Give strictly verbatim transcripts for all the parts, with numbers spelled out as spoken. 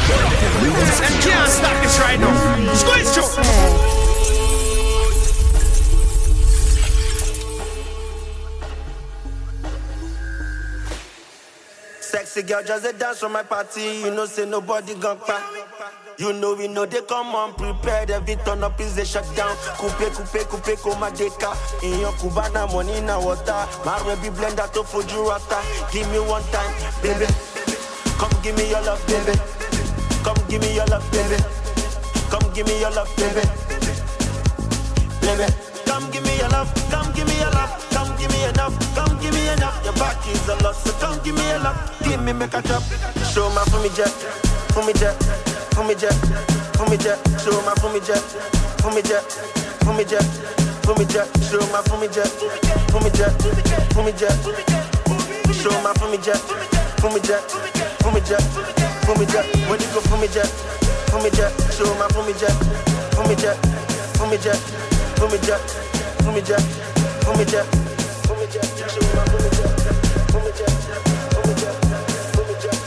And can't stop this right now. Squeeze through. Sexy girl just a dance from my party. You know say nobody gon' cry. You know we know they come on prepared. Every turn up is a shutdown. Coupe, coupe, coupe, come a deka. In your Cubana money in water. Marwe be blender to Fuji rata. Give me one time, baby. Come give me your love, baby. Come give me your love, baby. Come give me your love, baby. Baby, come give me your love. Come give me your love. Come give me enough. Come give me enough. Your back is a lot, so come give me your love. Give me make a drop. Show my for me jet, for me jet. For me jet, for me jet, show my for me jet, for me jet, for me jet, for me jet, show my for me jet, for me jet, for me jet, show my for me jet, for me jet, for me jet, for me jet. When you go for me jet, for me jet, show my for me jet, for me jet, for me jet, for me jet, for me jet, for me jet, for me jet, show my for me jet, for me jet, for me jet, for me jet.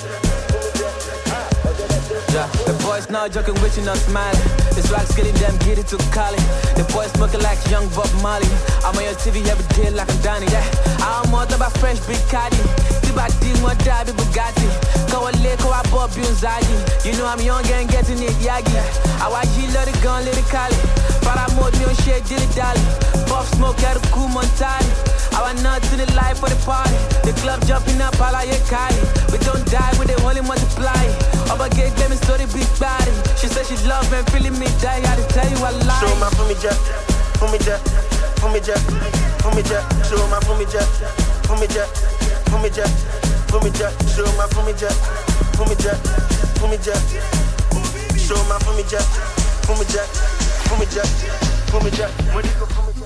Yeah, the boys now joking with you, not smiling. This rock's getting them, get it to Cali. The boys smoking like young Bob Marley. I'm on your T V every day like I'm Donnie. Yeah, I'm more about fresh big Caddy. Tiba deal more die Bugatti. Go a lick or I bought Bunzagi. You know I'm young and getting it yagi. I watch you let it gun, let it Cali. But I'm more than shit, dilly dally. Puff smoke at a cool Montani. I want nuts to the life for the party. The club jumping up, I like it Kylie. We don't die, we they only multiply. Oba gave them a story, big body. She said she love and feeling me, die. I had to tell you I lie. Show my for me jet, for me jet, for me jet, for me jet. Show my for me jet, for me jet, for me jet, for me jet. Show my for me jet, for me jet, for me jet. Show my for me jet, for me jet, for me jet, for me jet. When you go for me jet.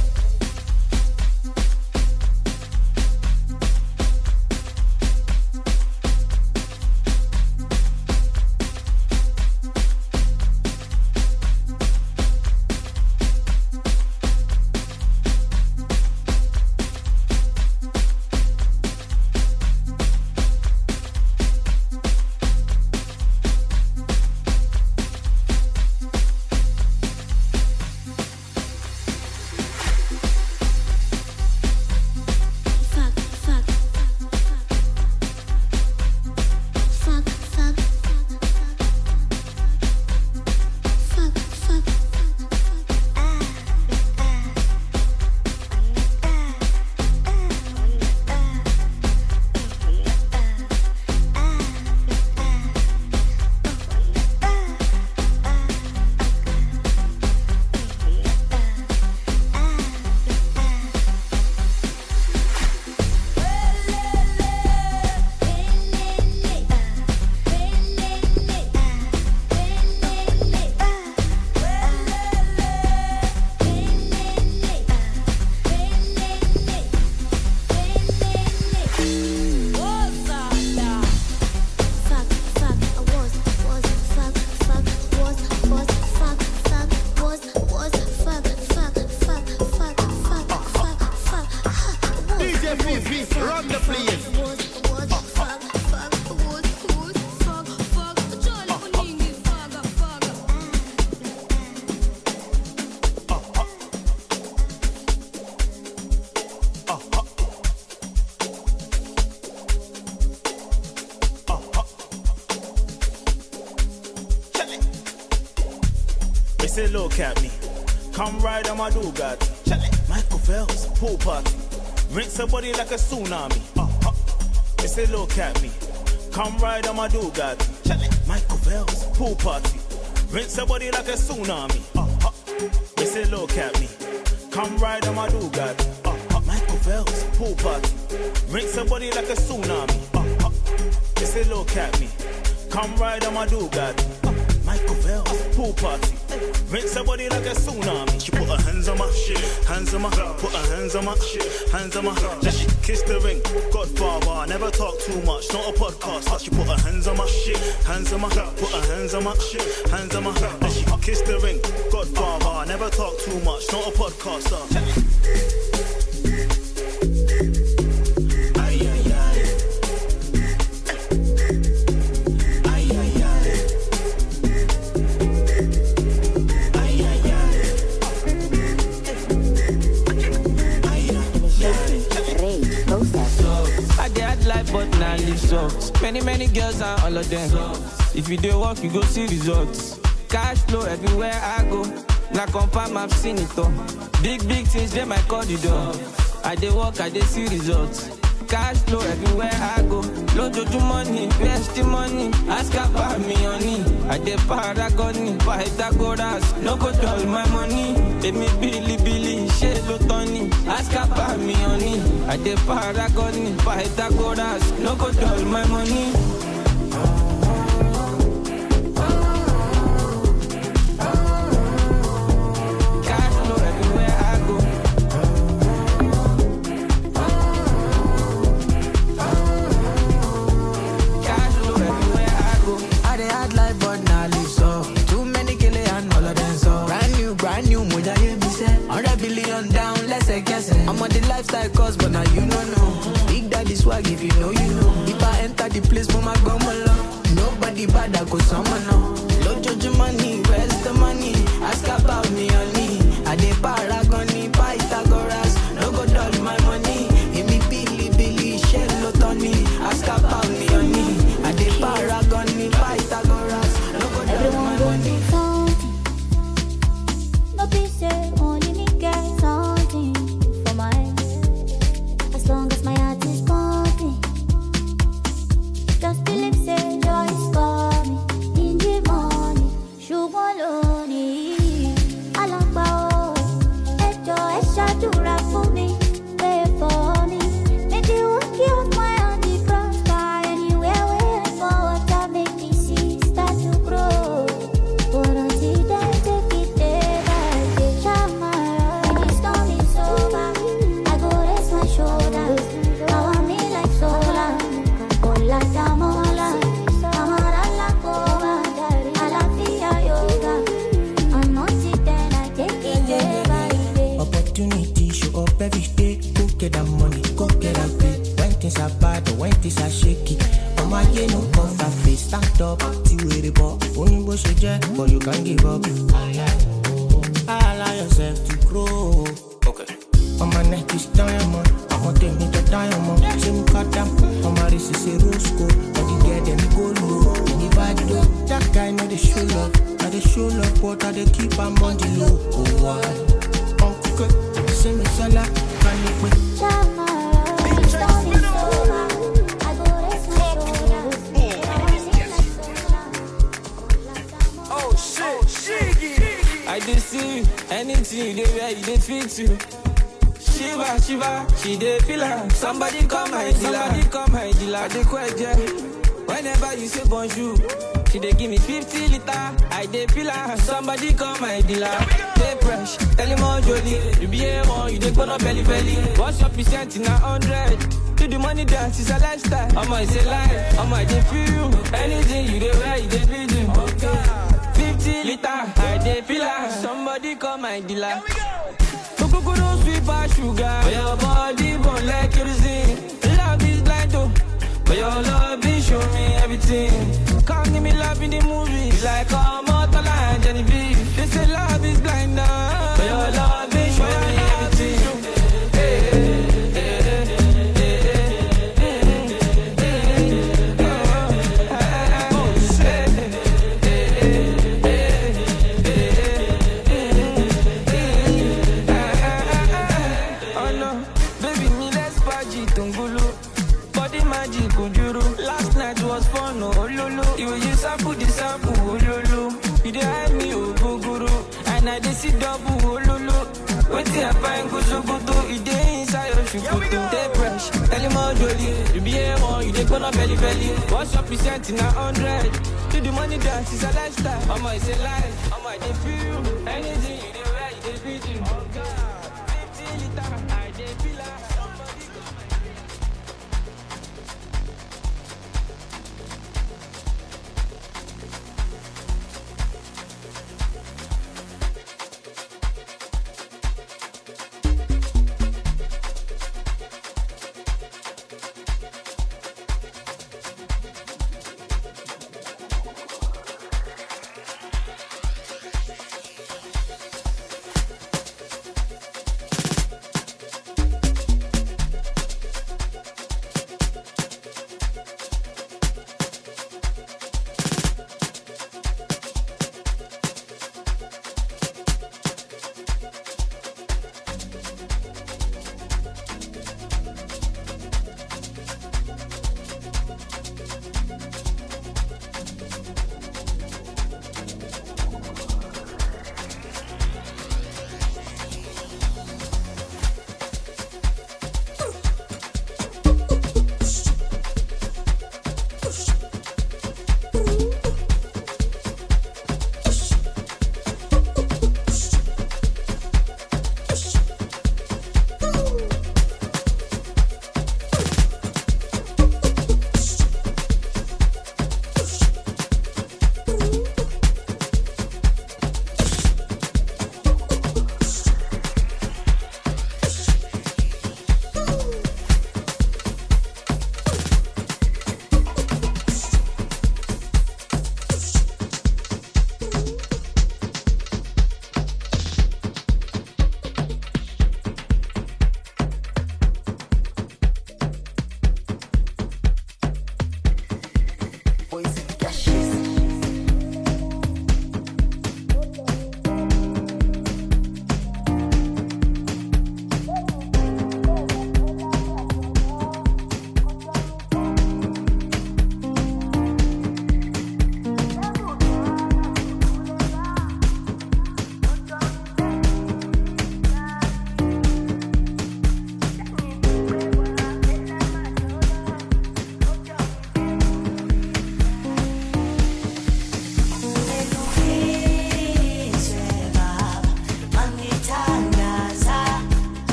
Say look at me, come ride on my Bugatti. Michael Phelps, pool party, rinse her body like a tsunami. Uh, uh. They say look at me, come ride on my Bugatti. Michael Phelps, pool party, rinse her body like a tsunami. Uh, uh. They say look at me, come ride on my Bugatti. Uh, uh. Michael Phelps, pool party, rinse her body like a tsunami. Uh, uh. They say look at me, come ride on my Bugatti. Uh, Michael Phelps, pool party. Rinse her body like a tsunami. She put her hands on my shit, hands on my, put her hands on my shit, hands on my. Then she kissed the ring. Godfather, I never talk too much, not a podcast. But she put her hands on my shit, hands on my, put her hands on my shit, hands on my. Then she kissed the ring. Godfather, I never talk too much, not a podcast. Ay ay ay, ay ay ay. hard life, but now live soft. Many, many girls and all of them. If you do work, you go see results. Cash flow everywhere I go. Now confirm I've seen it all. Big, big things, they might call the door. I dey work, I dey see results. Cash flow everywhere I go. Load your money, best the money. Ask about me honey. I dey paragon, Pythagoras. No go dull my money. Let me Billy Billy, shade lo Tony. Ask about me honey. I dey paragon, Pythagoras. No go dull my money. I'm on the lifestyle course, but now you don't know. Big daddy swag if you know, you know. If I enter the place, mama go along. Nobody bad, I go someone now. Load your money, where's the money? Ask about me, honey. I dey paragon, Pythagoras. No go dull my money. Give me Billy, Billy, shell, no Tony. Ask about me, honey. I dey paragon, Pythagoras. No go dull my money. No be say only me get something. As long as my heart is pumping, just believe say joy is coming in the morning. Shugoloni, alangba o, ejo eshadura for me, pray for me. Make you walk your my on the cross by anywhere where I go. That make me see start to grow. But until then, take it day by day. Shamara, when the storm is over, I go rest my shoulders. Now I'm in like solar. Hola, damola. Amara la cova. Alafia yoga. And until then, I take it day by day. Opportunity show up every day. Go get that money, go get that pay. When things are bad or when things are shaky, oh my, you no cover face. Stand up, see where the ball. Only bush a jet, but you can't give up. Allow yourself to grow. Okay. On my neck is diamond. I want them to diamond. Same cut down. On my wrist is a rose gold. When you get them, go low. Anybody do that guy know they show love. I they show love, but I they keep them on the low. Oh why? Uncle, say me sala, can you wait? Shamara, when the storm is over, I go rest my shoulders. Now I'm in like solar. Oh shit, shiggy. I did see anything you dey wear, you dey fit you. Shiva, Shiva, she dey feel her. Somebody come my dealer, somebody come my dealer. I dey quite yeah. Whenever you say bonjour, she dey give me fifty liter. I dey feel her. Somebody come my dealer. Dey fresh, tell him all jolly. You be a one, you dey go no belly belly. What's your percent in a hundred? Do the money dance, it's a lifestyle. Omo, it's a life. Omo, I dey feel you. Anything you dey wear, you dey feel you. fifty liter, I dey feel her. Somebody come my dealer. Go don't sweet by sugar. But your body burn like kerosene. Love is blind though, but your love is show me everything. Come give me love in the movies, like a mortal and Genevieve. They say love is blind now, but your love is show me everything. Hey, hey, hey, hey, hey, hey, hey, hey. Oh, shit. Hey, hey, hey, hey, hey, hey. Oh no, baby, me let's party tungulu. Body magic ujuru. Last night was fun, oh lulu. You use sample the sample, oh lulu. You dey hide me, oh guguru. And I dey see double, oh lulu. Wetin I find good so good to. You dey inside your shukutu. Dey fresh, tell him all jolly. You be a one, you dey go no belly belly. What's your percent in a hundred? Do the money dance, it's a lifestyle. Omo, it's a life. Omo, I dey feel anything you dey wear, you dey feel you. Oh God, fifty liter, I dey feel her.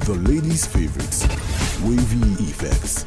The ladies' favorites, Wavy Effects.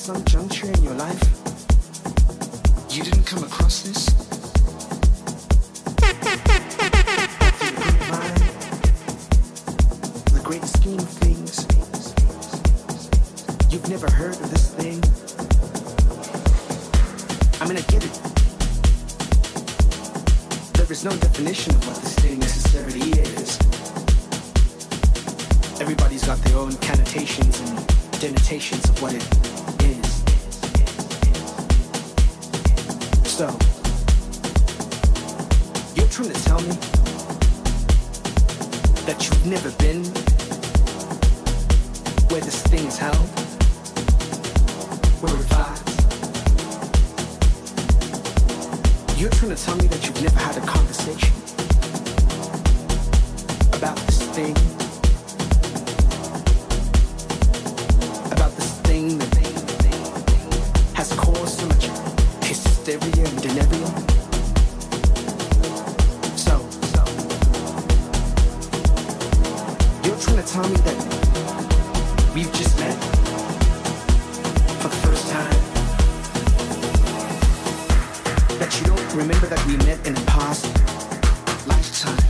some juncture in your life, you didn't come across this? The great scheme of things. You've never heard of this thing? I mean, I get it. There is no definition of what this thing necessarily is. Everybody's got their own connotations and denotations of what it is. So, you're trying to tell me that you've never been where this thing is held? Where it vibes? You're trying to tell me that you've never had a conversation about this thing? About this thing that has caused so much hysteria and delirium? So, so, you're trying to tell me that we've just met for the first time? That you don't remember that we met in a past lifetime?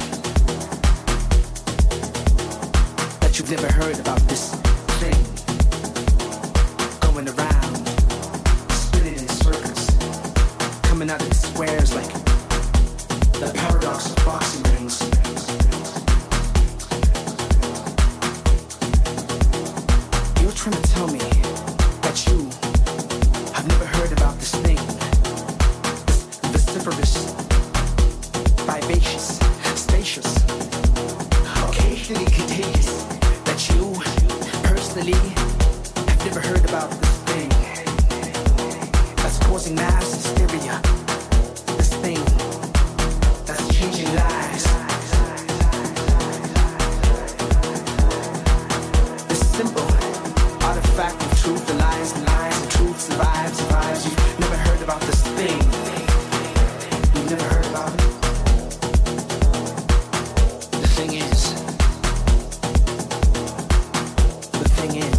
That you've never heard about this thing going around, spinning in circles, coming out of the squares like the paradox of boxing rings. You're trying to tell me that you have never heard about this thing? Vociferous, vivacious, spacious, occasionally contagious. That you, personally, have never heard about this thing that's causing mass hysteria. This thing that's changing lives. This simple artifact of truth, the lies and lies, and truth survives, survives. You've never heard about this thing. You've never heard about it? The thing is, the thing is,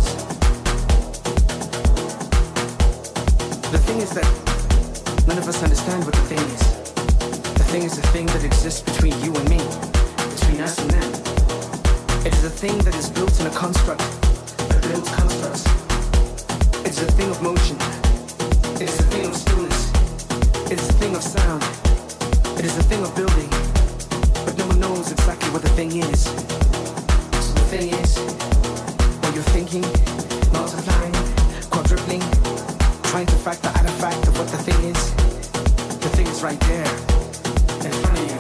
the thing is that none of us understand what the thing is. The thing is the thing that exists between you and me, between us and them. It is a thing that is built in a construct that builds constructs. It is a thing of motion. It is a thing of stillness. It is a thing of sound. It is a thing of building, but no one knows exactly what the thing is. So the thing is, while you're thinking, multiplying, quadrupling, trying to factor out a fact of what the thing is, the thing is right there, in front of you.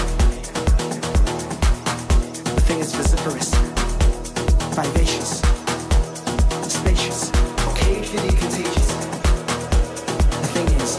The thing is vociferous, vivacious, spacious, occasionally contagious. The thing is,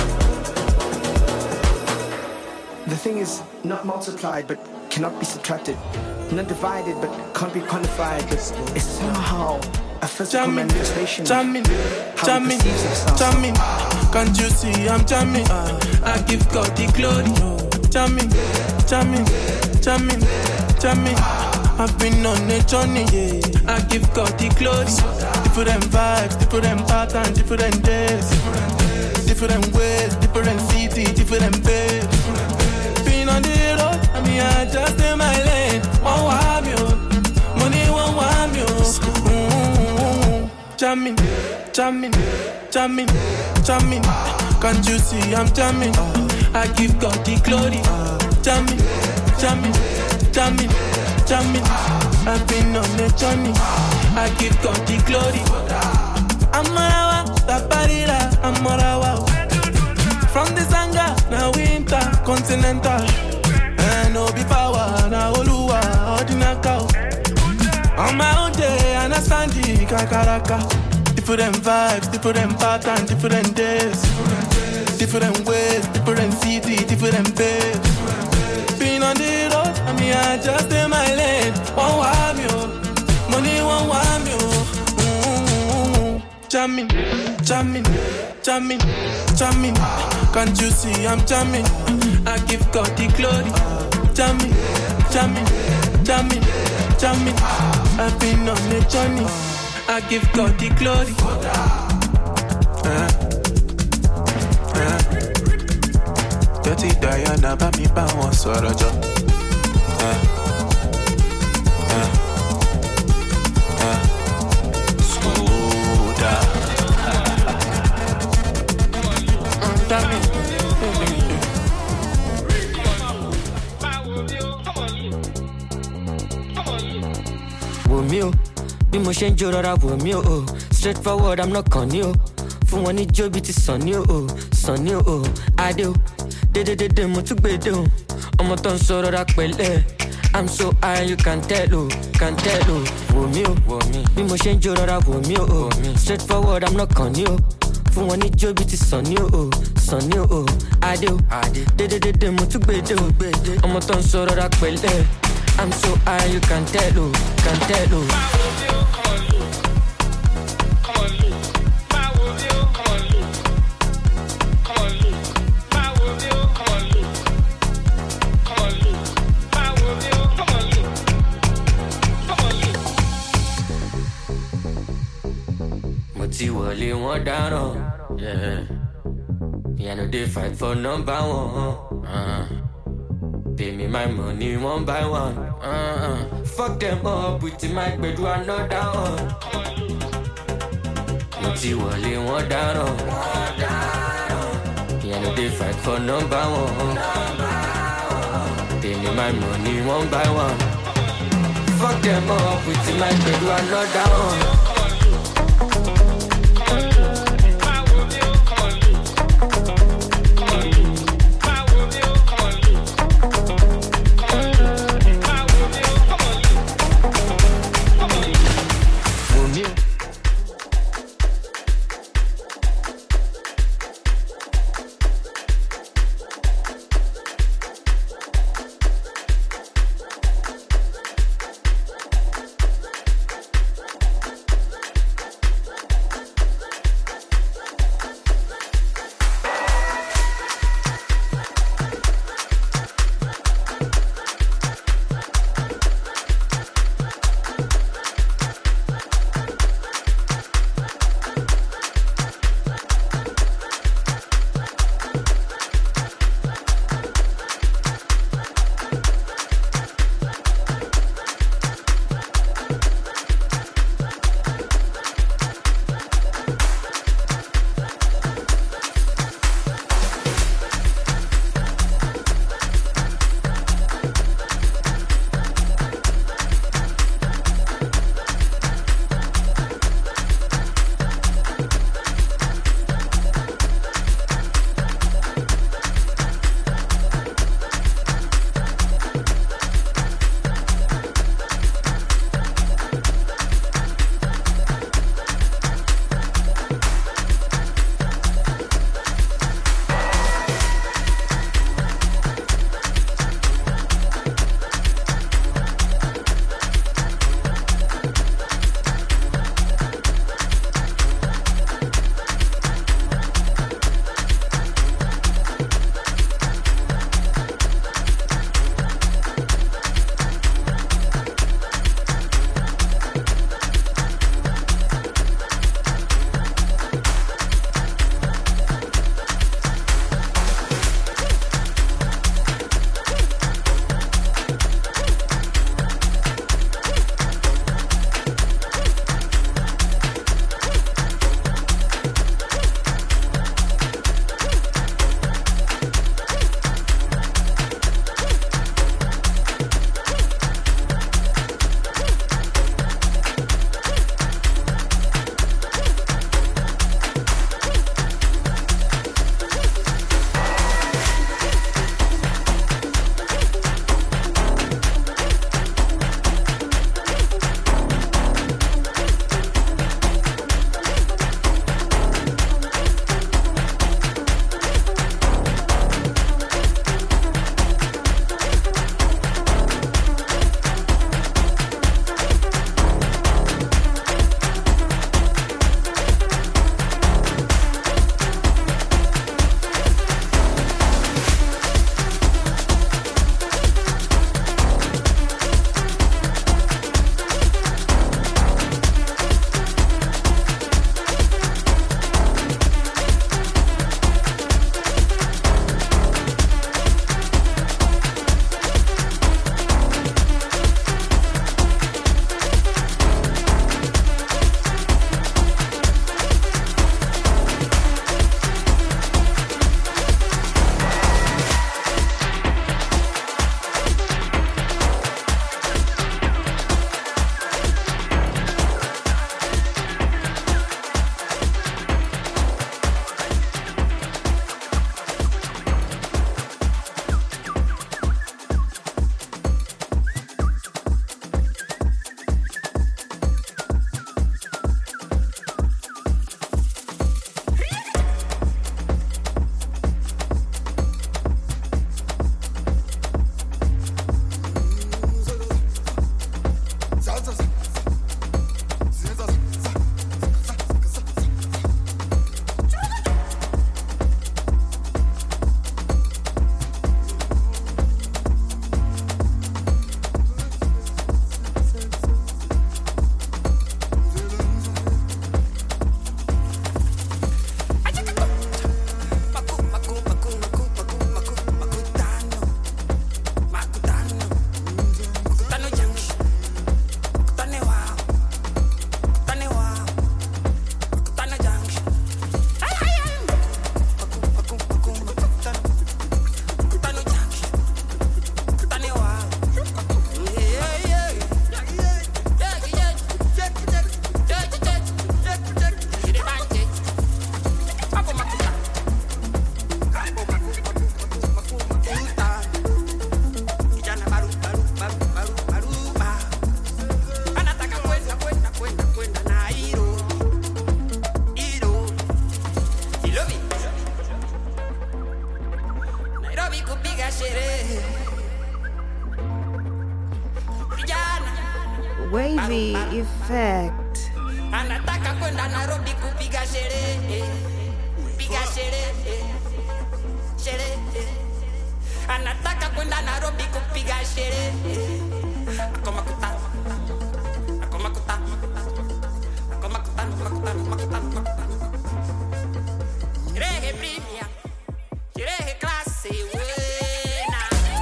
The thing is not multiplied but cannot be subtracted, not divided but can't be quantified, but it's somehow a physical jamming, manifestation jamming, how jamming, it perceives itself. Jamming, can't you see I'm jamming? Uh, I give God the glory. Jamming, jamming, jamming, jamming. I've been on a journey, yeah. I give God the glory. Different vibes, different patterns, different days, different ways, different city, different babe. On the road, I mean I just in my lane. One want you, money one want you. Jamming, jamming, jamming, jamming. Can't you see I'm jamming? I give God the glory. Jamming, jamming, jamming, jamming. I've been on a journey. I give God the glory. I'm Marawa, Taparira, I'm Marawa. From the Sanga, now winter, continental. And no be power, now Oluwa, Ordinaka. On my own day, and I stand the Kakaraka. Different vibes, different patterns, different days. Different ways, different city, different babes. Been on the road, I mean I just in my lane. One want you, money one want you. Jamming, jamming, jamming, jamming. Can't you see I'm jamming? I give God the glory. Jamming, jamming, jamming, jamming. I've been on a journey. I give God the glory. Uh, uh. Dirty Diana, bá mi bá wọn sọ̀rọ̀ jọ. Uh, uh, uh. Slow down. Mm, damn it. Wò mí o, bí mo ṣe ń jó rọra wò mí o. Straight forward, I'm not kàn ní o. Fún wọn ní jó bí ti sàn ní o, sàn ní o. Adé o, dédédédé mo tún gbèdé o. Ọmọ tó ń sọ rọra pẹ̀lẹ́. I'm so high, you can tell o, can tell o. Wò mí o, bí mo ṣe ń jó rọra wò mí o. Straight forward, I'm not kàn ní o. Fún wọn ní jó bí ti sàn ní o, sàn ní o. Adé o, dédédédé mo tún gbèdé o. Ọmọ tó ń sọ rọra pẹ̀lẹ́. I'm so high, you can tell, oh, can tell, oh. Mo ti wọlé wọn dáràn, yeah. Me I know they fight for number one. Uh-huh. Pay me my money one by one. Uh-uh. Fuck them up with the mic, but do another one. Mo ti wọlé wọn dáràn. Yeah, no they fight for number one. Pay me my money one by one. Fuck them up with the mic, but do another one. Effect. Anataka kwenda Nairobi kupiga sherehe. Piga sherehe. Sherehe. Anataka kwenda Nairobi kupiga sherehe. Akoma kuta. Akoma kuta. Akoma kuta. Akoma kuta. Akoma kuta. Sherehe premium. Sherehe classe buena.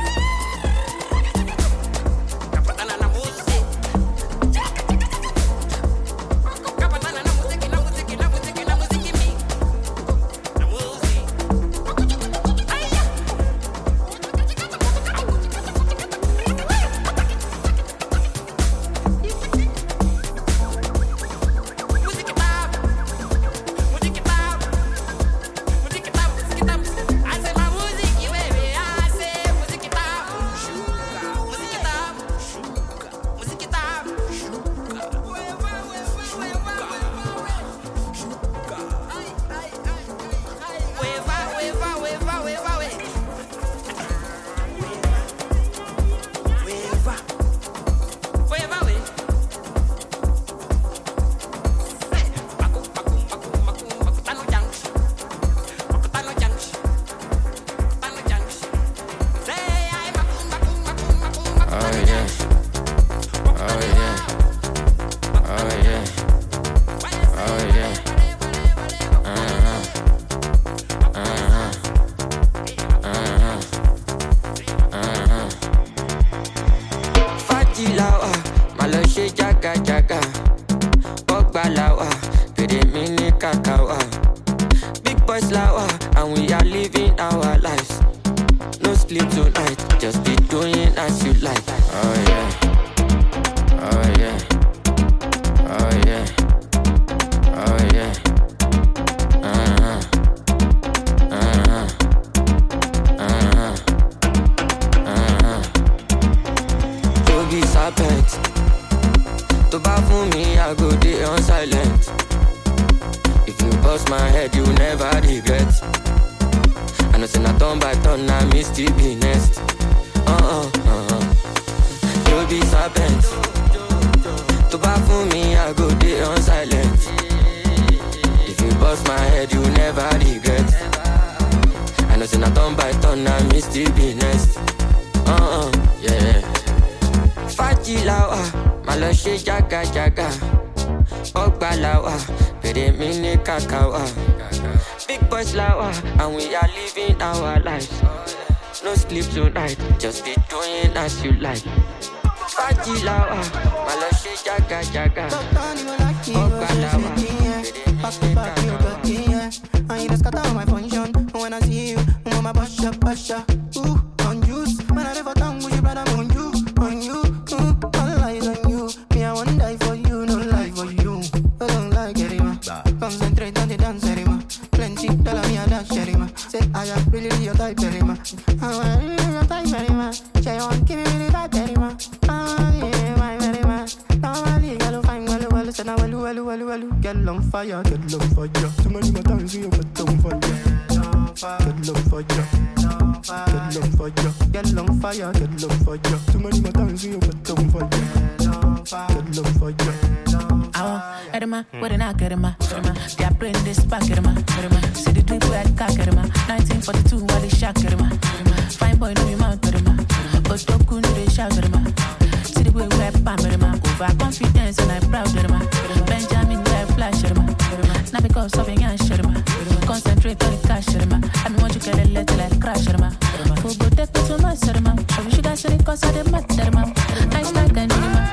Kapatana na muziki. Kapatana na muziki, na muziki, na muziki, na muziki mi. Na muziki. Aya. Muziki pop. Muziki pop. Muziki pop, muziki pop. Asema muziki wewe, ase muziki pop. Shuka. Muziki pop. Shuka. Muziki pop. Shuka. Wewe, wewe, wewe. Shuka. Ai, ai, ai, ai. Weva, weva, weva, weva, we. Weva. Weva, we. Hey. Baku, baku, baku, baku, baku, tano junction. Baku, tano junction. Tano junction. Say, ay, baku, baku, baku, baku, baku, Oh tano yeah. junction. Oh yeah. Oh yeah. Oh yeah. Uh-huh. Uh-huh. Uh-huh. Uh-huh. Fajilawa, malo she jaga jaga. Ogbalawa, pere mi ni kakawa. Big boys lawa, and we are living our lives. No sleep tonight, just be doing as you like. Oh yeah. Oh yeah. Oh yeah. Oh yeah. Uh-huh. Uh-huh. Uh-huh. Uh-huh. To be serpent. To buy for me, I go day on silent. If you bust my head, you never regret. I know say na turn by turn, na me still be next. Uh-uh, uh-uh. You be serpent. To buy for me, I go day on silent. If you bust my head, you never regret. I know say na turn by turn, na me still be next. Uh-uh, yeah. Fajilawa, malo she jaga jaga. Ogbalawa, pere mi ni kakawa. Big boys lawa, and we are living our lives. No sleep tonight, just be doing as you like. Fajilawa, malo she jaga jaga. Ogbalawa, pere mi ni kakawa. I just cut out my function when I see you. Mama basha basha. Ooh, on juice. Man, I never tongue with you, brother. On you, on you. Ooh, all eyes on you. Me, I won't die for you, no lie for you. I don't like it, ma. Concentrate on the dance, ma. Plenty, tell me I dance, ma. Say I am really your type, ma. I am really your type, ma. Say on, give me really that, ma. Ah, yeah, my very ma. Normally, girl, fine, well, well, say now, well, well, well, well, girl on fire, girl on fire. Too many more times you put on fire. Girl on fire, girl on fire, girl on fire, girl on fire. Too many more times you put on fire. Girl on fire. I want Edema, what an academa. They are bring this back, Edema. See the drip where I cock, Edema. nineteen forty-two, while they shock, Edema. Fine boy, no amount, Edema. Otoku, no they shout, Edema. See the way where I bam, Edema. Over confidence and I'm proud, Edema. Benjamin, where I flash, Edema. Not because of a young Edema. Concentrate on the cash, Edema. I mean, want you get a letter like crash, Edema. For go take to my Edema. I wish you guys said it cause I didn't matter, Edema. Nice like an Edema.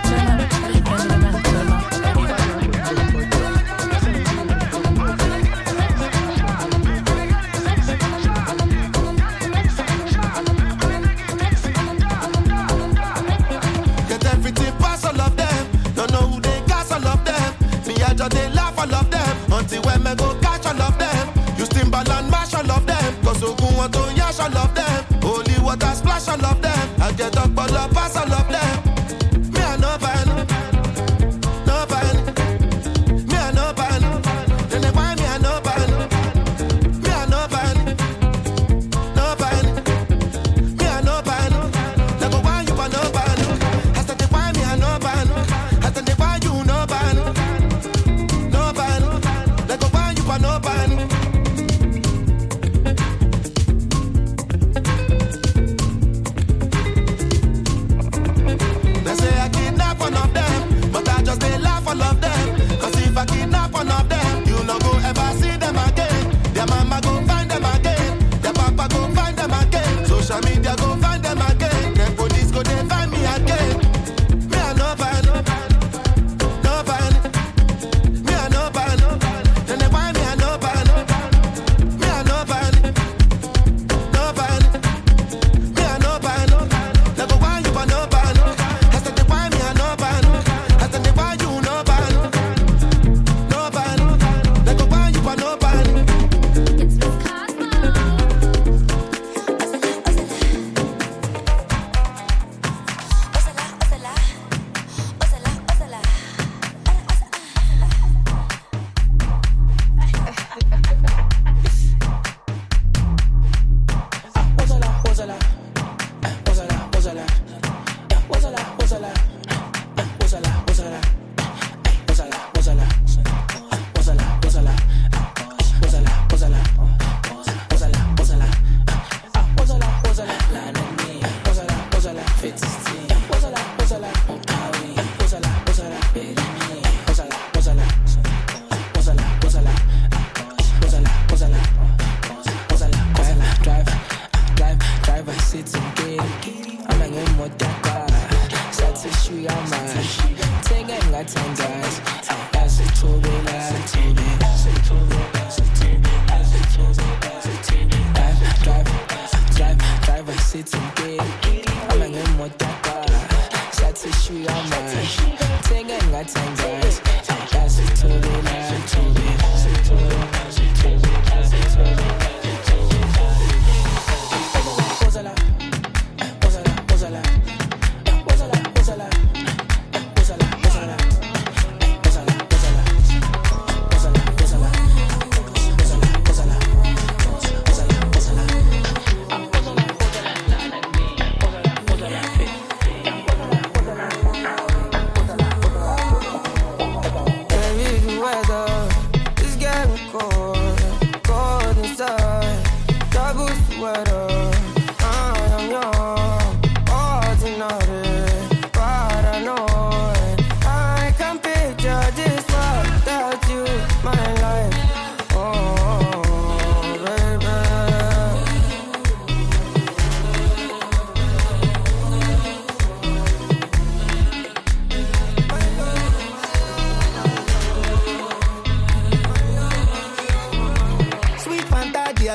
They laugh, I love them. Until when me go catch, I love them. You stimble and mash, I love them. Cause you go on to yash, I love them. Holy water splash, I love them. I get up, but love pass, I love them. Me, I no ban. No ban. Me, I no ban. Then they buy me, I no ban. Me, I no ban. No ban. Me, I no ban. They go buy you, but no ban. I said they buy me, I no ban. I said they buy you, no ban.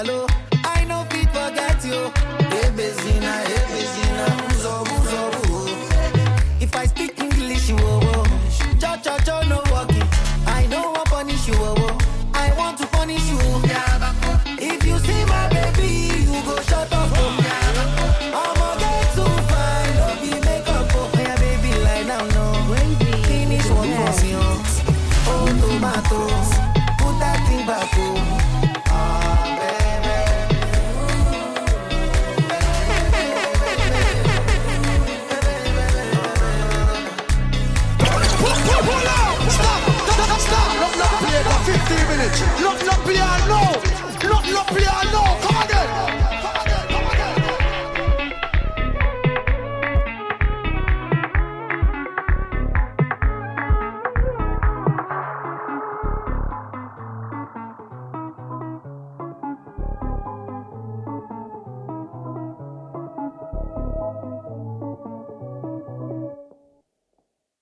Jalo. I know fit forget you. Hey, Bezina, hey, Bezina, uzo, uzo, uzo. If I speak English, you oh, cha cha cha no walking. I don't want punish you, oh, I want to punish you. If you see my baby, you go shut up. I'ma get too fine, don't be makeup. Oh, yeah, baby, lie down, no. Finish one portion. Oh, tomatoes, put that thing back, oh. fifteen minutes. Look, look.